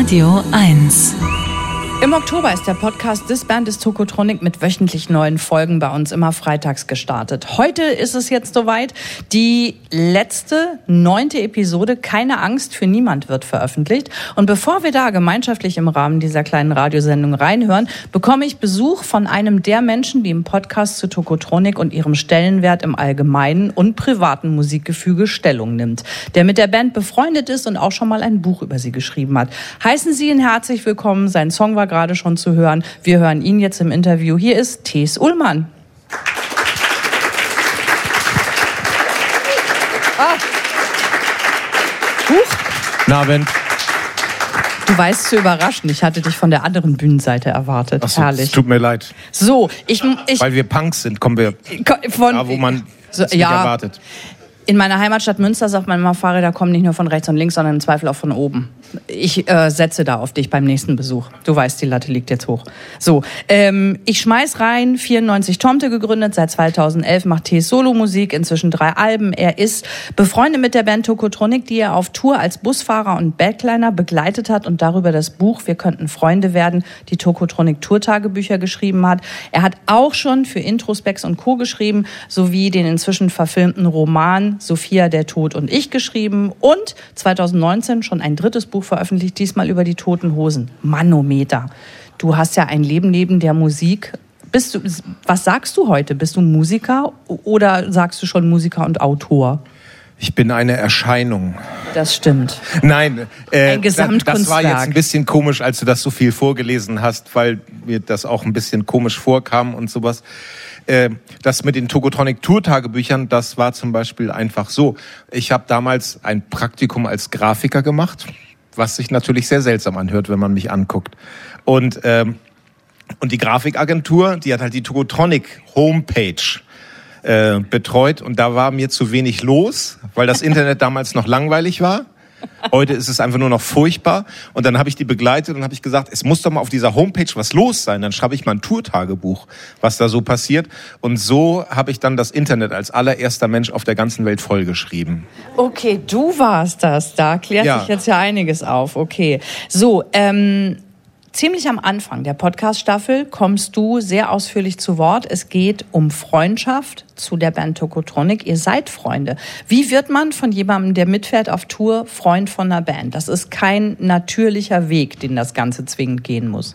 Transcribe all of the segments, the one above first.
Radio 1. Im Oktober ist der Podcast This Band is Tokotronic mit wöchentlich neuen Folgen bei uns immer freitags gestartet. Heute ist es jetzt soweit. Die letzte, 9. Episode Keine Angst für niemand wird veröffentlicht. Und bevor wir da gemeinschaftlich im Rahmen dieser kleinen Radiosendung reinhören, bekomme ich Besuch von einem der Menschen, die im Podcast zu Tokotronic und ihrem Stellenwert im allgemeinen und privaten Musikgefüge Stellung nimmt. Der mit der Band befreundet ist und auch schon mal ein Buch über sie geschrieben hat. Heißen Sie ihn herzlich willkommen. Sein Song war gerade schon zu hören. Wir hören ihn jetzt im Interview. Hier ist Thees Ullmann. Guten Abend. Du weißt zu überraschen. Ich hatte dich von der anderen Bühnenseite erwartet. Ach so, herrlich. Es tut mir leid. So, Weil wir Punks sind, kommen wir da, wo man es nicht erwartet. In meiner Heimatstadt Münster sagt man immer, Fahrräder kommen nicht nur von rechts und links, sondern im Zweifel auch von oben. Ich setze da auf dich beim nächsten Besuch. Du weißt, die Latte liegt jetzt hoch. So, ich schmeiß rein, 94 Tomte gegründet, seit 2011 macht Thees Solomusik, inzwischen 3 Alben. Er ist befreundet mit der Band Tokotronic, die er auf Tour als Busfahrer und Backliner begleitet hat und darüber das Buch Wir könnten Freunde werden, die Tokotronic Tourtagebücher geschrieben hat. Er hat auch schon für Introspex und Co. geschrieben, sowie den inzwischen verfilmten Roman Sophia, der Tod und ich geschrieben und 2019 schon ein 3. Buch veröffentlicht, diesmal über die Toten Hosen. Manometer. Du hast ja ein Leben neben der Musik. Was sagst du heute? Bist du Musiker oder sagst du schon Musiker und Autor? Ich bin eine Erscheinung. Das stimmt. Nein, ein Gesamtkunstwerk. Das war jetzt ein bisschen komisch, als du das so viel vorgelesen hast, weil mir das auch ein bisschen komisch vorkam und sowas. Das mit den Tokotronic Tourtagebüchern, das war zum Beispiel einfach so. Ich habe damals ein Praktikum als Grafiker gemacht, was sich natürlich sehr seltsam anhört, wenn man mich anguckt. Und die Grafikagentur, die hat halt die Tokotronic Homepage betreut und da war mir zu wenig los, weil das Internet damals noch langweilig war. Heute ist es einfach nur noch furchtbar. Und dann habe ich die begleitet und habe ich gesagt, es muss doch mal auf dieser Homepage was los sein. Dann schreibe ich mal ein Tourtagebuch, was da so passiert. Und so habe ich dann das Internet als allererster Mensch auf der ganzen Welt vollgeschrieben. Okay, du warst das. Da klärt sich jetzt ja einiges auf. Okay, so, ziemlich am Anfang der Podcast-Staffel kommst du sehr ausführlich zu Wort. Es geht um Freundschaft zu der Band Tokotronic. Ihr seid Freunde. Wie wird man von jemandem, der mitfährt auf Tour, Freund von einer Band? Das ist kein natürlicher Weg, den das Ganze zwingend gehen muss.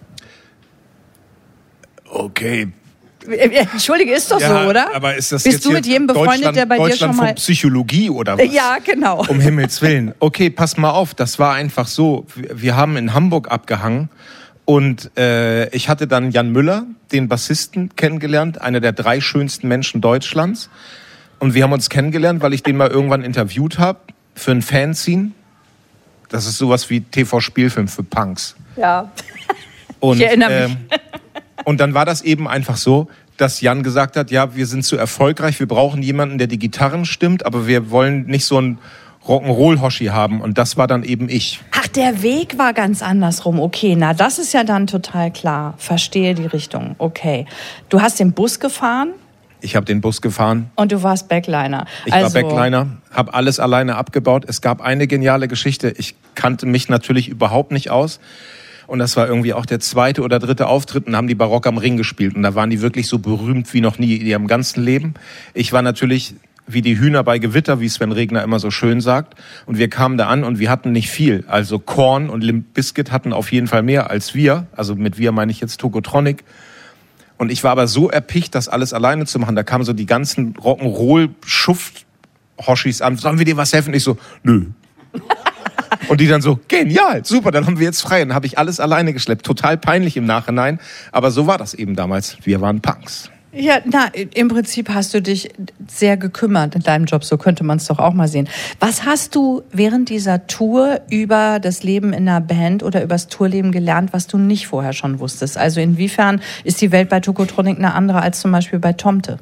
Okay. Entschuldige, ist doch so, oder? Aber ist das Bist jetzt du mit jedem befreundet, der bei dir schon mal... von Psychologie oder was? Ja, genau. Um Himmels Willen. Okay, pass mal auf, das war einfach so. Wir haben in Hamburg abgehangen und ich hatte dann Jan Müller, den Bassisten, kennengelernt, einer der 3 schönsten Menschen Deutschlands. Und wir haben uns kennengelernt, weil ich den mal irgendwann interviewt habe für ein Fanzine. Das ist sowas wie TV-Spielfilm für Punks. Ja, und, ich erinnere mich. Und dann war das eben einfach so, dass Jan gesagt hat, ja, wir sind zu erfolgreich, wir brauchen jemanden, der die Gitarren stimmt, aber wir wollen nicht so einen Rock'n'Roll-Hoshi haben. Und das war dann eben ich. Ach, der Weg war ganz andersrum. Okay, na, das ist ja dann total klar. Verstehe die Richtung. Okay. Du hast den Bus gefahren? Ich habe den Bus gefahren. Und du warst Backliner. Ich war Backliner, habe alles alleine abgebaut. Es gab eine geniale Geschichte. Ich kannte mich natürlich überhaupt nicht aus. Und das war irgendwie auch der 2. oder 3. Auftritt und haben die Barock am Ring gespielt. Und da waren die wirklich so berühmt wie noch nie in ihrem ganzen Leben. Ich war natürlich wie die Hühner bei Gewitter, wie Sven Regner immer so schön sagt. Und wir kamen da an und wir hatten nicht viel. Also Korn und Limp Bizkit hatten auf jeden Fall mehr als wir. Also mit wir meine ich jetzt Tokotronic. Und ich war aber so erpicht, das alles alleine zu machen. Da kamen so die ganzen Rock'n'Roll-Schuft-Hoshis an. Sollen wir dir was helfen? Ich so, nö. Und die dann so, genial, super, dann haben wir jetzt frei. Dann habe ich alles alleine geschleppt. Total peinlich im Nachhinein. Aber so war das eben damals. Wir waren Punks. Ja, na, im Prinzip hast du dich sehr gekümmert in deinem Job. So könnte man es doch auch mal sehen. Was hast du während dieser Tour über das Leben in einer Band oder über das Tourleben gelernt, was du nicht vorher schon wusstest? Also inwiefern ist die Welt bei Tokotronic eine andere als zum Beispiel bei Tomte?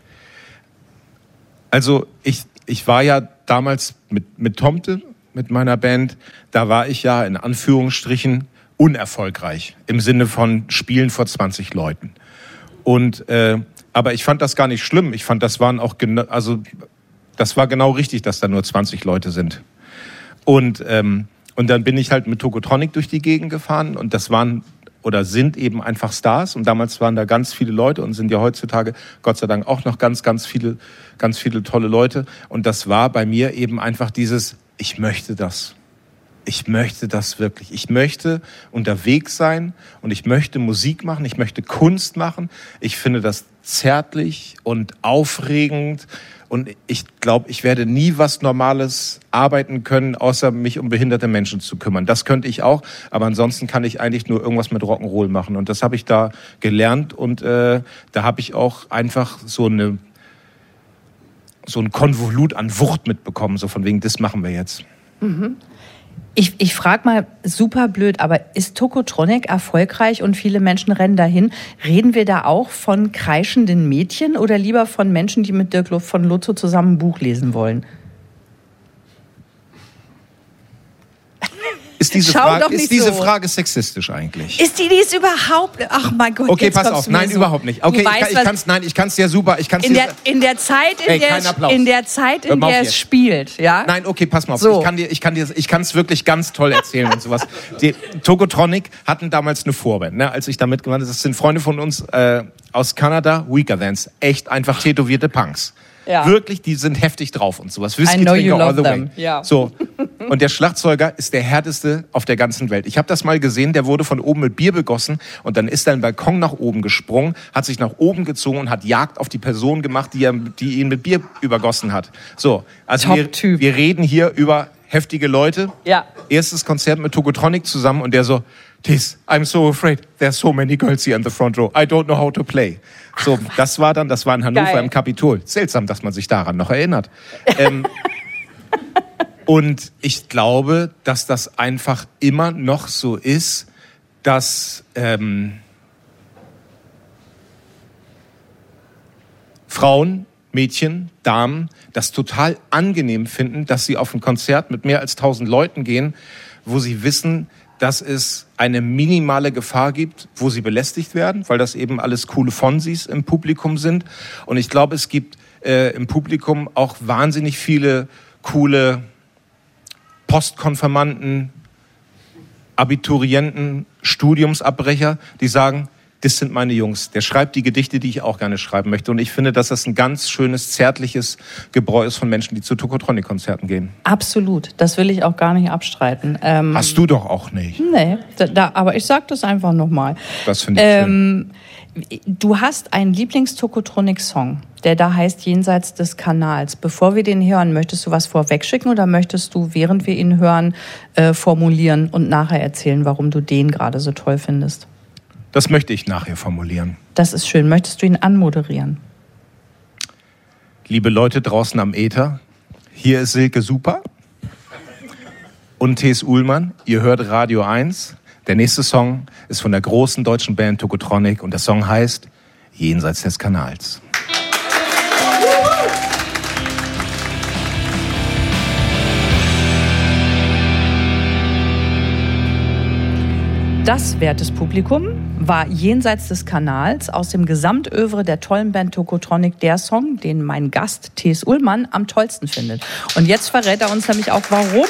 Also ich war ja damals mit Tomte, mit meiner Band, da war ich ja in Anführungsstrichen unerfolgreich im Sinne von Spielen vor 20 Leuten. Und aber ich fand das gar nicht schlimm. Ich fand, das war genau richtig, dass da nur 20 Leute sind. Und Und dann bin ich halt mit Tokotronic durch die Gegend gefahren und das waren oder sind eben einfach Stars. Und damals waren da ganz viele Leute und sind ja heutzutage Gott sei Dank auch noch ganz viele tolle Leute. Und das war bei mir eben einfach dieses, ich möchte das. Ich möchte das wirklich. Ich möchte unterwegs sein und ich möchte Musik machen, ich möchte Kunst machen. Ich finde das zärtlich und aufregend und ich glaube, ich werde nie was Normales arbeiten können, außer mich um behinderte Menschen zu kümmern. Das könnte ich auch, aber ansonsten kann ich eigentlich nur irgendwas mit Rock'n'Roll machen und das habe ich da gelernt und da habe ich auch einfach so ein Konvolut an Wucht mitbekommen, so von wegen, das machen wir jetzt. Mhm. Ich frage mal super blöd, aber ist Tokotronic erfolgreich und viele Menschen rennen dahin? Reden wir da auch von kreischenden Mädchen oder lieber von Menschen, die mit Dirk von Lotzo zusammen ein Buch lesen wollen? Ist diese Frage sexistisch eigentlich? Ist die ist überhaupt... Ach mein Gott, okay, pass auf. Nein, überhaupt nicht. Okay, ich kann's dir super... In der Zeit, in der es spielt, ja? Nein, okay, pass mal auf. So. Ich kann's wirklich ganz toll erzählen und sowas. Die Tokotronic hatten damals eine Vorband, ne, als ich da mitgemacht habe. Das sind Freunde von uns aus Kanada, Weaker Thans. Echt einfach tätowierte Punks. Ja. Wirklich, die sind heftig drauf und sowas. Whisky-Trinker all the way. Ja. So. Und der Schlagzeuger ist der härteste auf der ganzen Welt. Ich habe das mal gesehen, der wurde von oben mit Bier begossen und dann ist er den Balkon nach oben gesprungen, hat sich nach oben gezogen und hat Jagd auf die Person gemacht, die ihn mit Bier übergossen hat. So, also wir reden hier über heftige Leute. Ja. Erstes Konzert mit Tokotronic zusammen und der so, Tis, I'm so afraid. There's so many girls here in the front row. I don't know how to play. So, das war in Hannover Geil. Im Kapitol. Seltsam, dass man sich daran noch erinnert. Und ich glaube, dass das einfach immer noch so ist, dass Frauen, Mädchen, Damen das total angenehm finden, dass sie auf ein Konzert mit mehr als 1000 Leuten gehen, wo sie wissen, dass es eine minimale Gefahr gibt, wo sie belästigt werden, weil das eben alles coole Fonsis im Publikum sind. Und ich glaube, es gibt im Publikum auch wahnsinnig viele coole Postkonfirmanden, Abiturienten, Studiumsabbrecher, die sagen, das sind meine Jungs. Der schreibt die Gedichte, die ich auch gerne schreiben möchte. Und ich finde, dass das ein ganz schönes, zärtliches Gebräu ist von Menschen, die zu Tokotronic-Konzerten gehen. Absolut. Das will ich auch gar nicht abstreiten. Hast du doch auch nicht. Nee, aber ich sag das einfach nochmal. Das finde ich schön. Du hast einen Lieblings-Tokotronic-Song, der da heißt Jenseits des Kanals. Bevor wir den hören, möchtest du was vorwegschicken oder möchtest du, während wir ihn hören, formulieren und nachher erzählen, warum du den gerade so toll findest? Das möchte ich nachher formulieren. Das ist schön. Möchtest du ihn anmoderieren? Liebe Leute draußen am Äther, hier ist Silke Super und T.S. Uhlmann. Ihr hört Radio 1. Der nächste Song ist von der großen deutschen Band Tokotronic und der Song heißt Jenseits des Kanals. Das, wertes Publikum, war Jenseits des Kanals aus dem Gesamtövre der tollen Band Tokotronic der Song, den mein Gast T.S. Uhlmann am tollsten findet. Und jetzt verrät er uns nämlich auch, warum.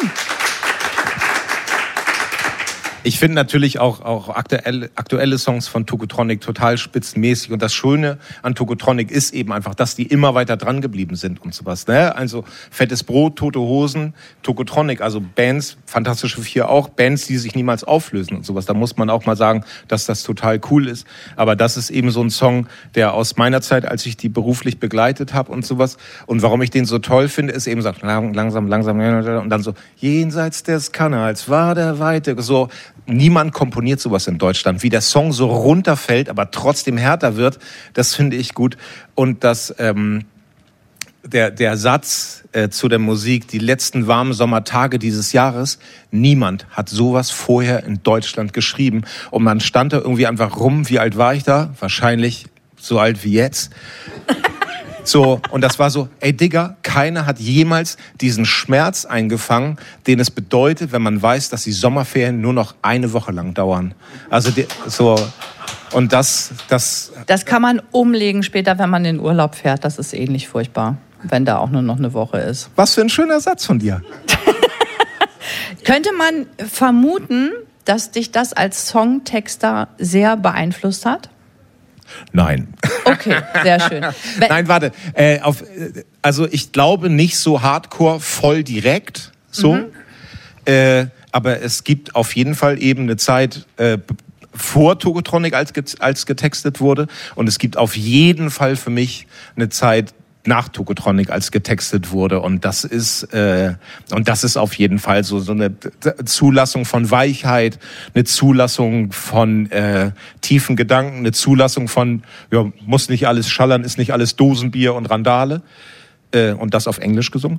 Ich finde natürlich auch aktuelle Songs von Tokotronic total spitzenmäßig. Und das Schöne an Tokotronic ist eben einfach, dass die immer weiter dran geblieben sind und sowas. Ne? Also Fettes Brot, Tote Hosen, Tokotronic, also Bands, Fantastische Vier auch, Bands, die sich niemals auflösen und sowas. Da muss man auch mal sagen, dass das total cool ist. Aber das ist eben so ein Song, der aus meiner Zeit, als ich die beruflich begleitet habe und sowas. Und warum ich den so toll finde, ist eben so langsam und dann so Jenseits des Kanals war der Weite, so. Niemand komponiert sowas in Deutschland. Wie der Song so runterfällt, aber trotzdem härter wird, das finde ich gut. Und dass der Satz zu der Musik, die letzten warmen Sommertage dieses Jahres, niemand hat sowas vorher in Deutschland geschrieben. Und man stand da irgendwie einfach rum. Wie alt war ich da? Wahrscheinlich so alt wie jetzt. So, und das war so, ey Digga, keiner hat jemals diesen Schmerz eingefangen, den es bedeutet, wenn man weiß, dass die Sommerferien nur noch eine Woche lang dauern. Also so, und das kann man umlegen später, wenn man in den Urlaub fährt. Das ist ähnlich furchtbar, wenn da auch nur noch eine Woche ist. Was für ein schöner Satz von dir. Könnte man vermuten, dass dich das als Songtexter sehr beeinflusst hat? Nein. Okay, sehr schön. Nein, warte. Also ich glaube nicht so hardcore voll direkt so. Aber es gibt auf jeden Fall eben eine Zeit vor Tokotronic, als getextet wurde. Und es gibt auf jeden Fall für mich eine Zeit nach Tokotronic, als getextet wurde. Und das ist auf jeden Fall so eine Zulassung von Weichheit, eine Zulassung von tiefen Gedanken, eine Zulassung von, ja, muss nicht alles schallern, ist nicht alles Dosenbier und Randale. Und das auf Englisch gesungen.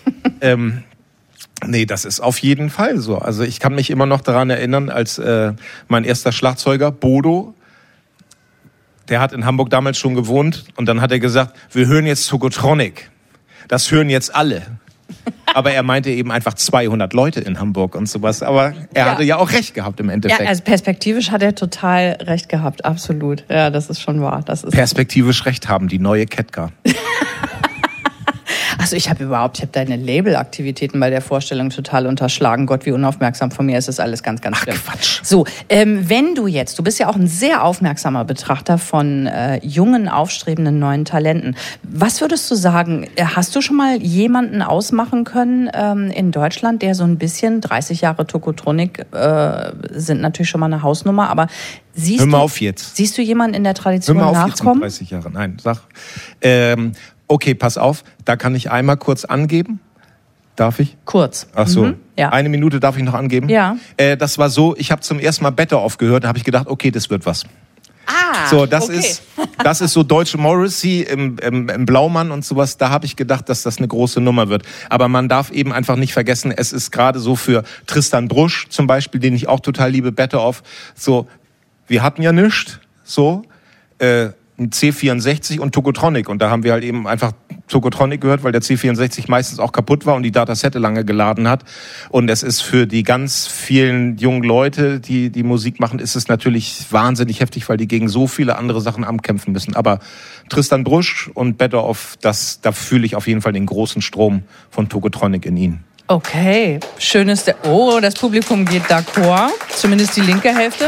Nee, das ist auf jeden Fall so. Also ich kann mich immer noch daran erinnern, als mein erster Schlagzeuger, Bodo, der hat in Hamburg damals schon gewohnt und dann hat er gesagt, wir hören jetzt Tokotronic. Das hören jetzt alle. Aber er meinte eben einfach 200 Leute in Hamburg und sowas. Aber er hatte ja auch recht gehabt im Endeffekt. Ja, also perspektivisch hat er total recht gehabt, absolut. Ja, das ist schon wahr. Das ist perspektivisch recht haben, die neue Ketka. Also ich habe deine Labelaktivitäten bei der Vorstellung total unterschlagen. Gott, wie unaufmerksam von mir ist das alles ganz, ganz schlimm. Ach, Quatsch. So, wenn du bist ja auch ein sehr aufmerksamer Betrachter von jungen, aufstrebenden neuen Talenten. Was würdest du sagen, hast du schon mal jemanden ausmachen können in Deutschland, der so ein bisschen, 30 Jahre Tokotronic sind natürlich schon mal eine Hausnummer, aber hör mal auf jetzt. Siehst du jemanden in der Tradition hör mal auf nachkommen? Jetzt mit 30 Jahre. Nein, sag. Okay, pass auf, da kann ich einmal kurz angeben. Darf ich? Kurz. Ach so. Ja. 1 Minute darf ich noch angeben? Ja. Das war so, ich habe zum ersten Mal Better Off gehört, da habe ich gedacht, okay, das wird was. So, das ist so deutsche Morrissey im Blaumann und sowas. Da habe ich gedacht, dass das eine große Nummer wird. Aber man darf eben einfach nicht vergessen, es ist gerade so für Tristan Brusch zum Beispiel, den ich auch total liebe, Better Off. So, wir hatten ja nichts, so, ein C64 und Tokotronic. Und da haben wir halt eben einfach Tokotronic gehört, weil der C64 meistens auch kaputt war und die Datasette lange geladen hat. Und es ist für die ganz vielen jungen Leute, die Musik machen, ist es natürlich wahnsinnig heftig, weil die gegen so viele andere Sachen ankämpfen müssen. Aber Tristan Brusch und Better Off, da fühle ich auf jeden Fall den großen Strom von Tokotronic in ihnen. Okay, das Publikum geht d'accord, zumindest die linke Hälfte.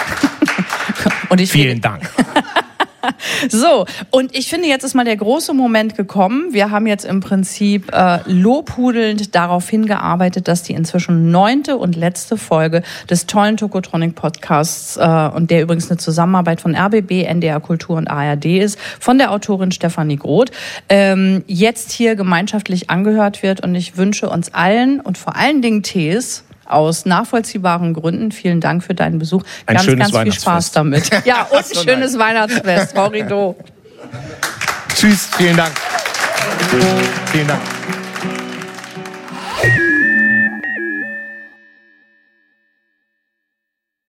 Und Vielen Dank. So, und ich finde, jetzt ist mal der große Moment gekommen. Wir haben jetzt im Prinzip lobhudelnd darauf hingearbeitet, dass die inzwischen 9. und letzte Folge des tollen Tokotronic-Podcasts, und der übrigens eine Zusammenarbeit von RBB, NDR Kultur und ARD ist, von der Autorin Stefanie Groth, jetzt hier gemeinschaftlich angehört wird. Und ich wünsche uns allen und vor allen Dingen Tees, aus nachvollziehbaren Gründen, vielen Dank für deinen Besuch. Ein schönes ganz viel Spaß damit. Ja, und ein schönes Weihnachtsfest. Horrido. Tschüss, vielen Dank. Vielen Dank.